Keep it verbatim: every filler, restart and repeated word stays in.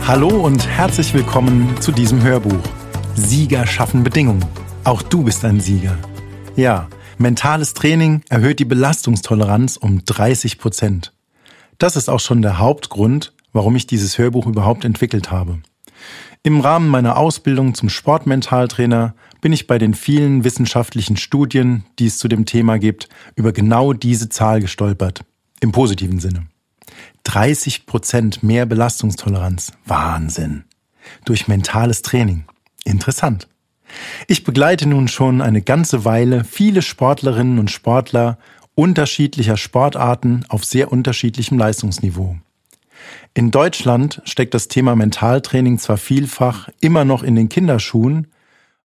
Hallo und herzlich willkommen zu diesem Hörbuch. Sieger schaffen Bedingungen. Auch du bist ein Sieger. Ja, mentales Training erhöht die Belastungstoleranz um dreißig Prozent. Das ist auch schon der Hauptgrund, warum ich dieses Hörbuch überhaupt entwickelt habe. Im Rahmen meiner Ausbildung zum Sportmentaltrainer bin ich bei den vielen wissenschaftlichen Studien, die es zu dem Thema gibt, über genau diese Zahl gestolpert. Im positiven Sinne. dreißig Prozent mehr Belastungstoleranz. Wahnsinn. Durch mentales Training. Interessant. Ich begleite nun schon eine ganze Weile viele Sportlerinnen und Sportler unterschiedlicher Sportarten auf sehr unterschiedlichem Leistungsniveau. In Deutschland steckt das Thema Mentaltraining zwar vielfach immer noch in den Kinderschuhen,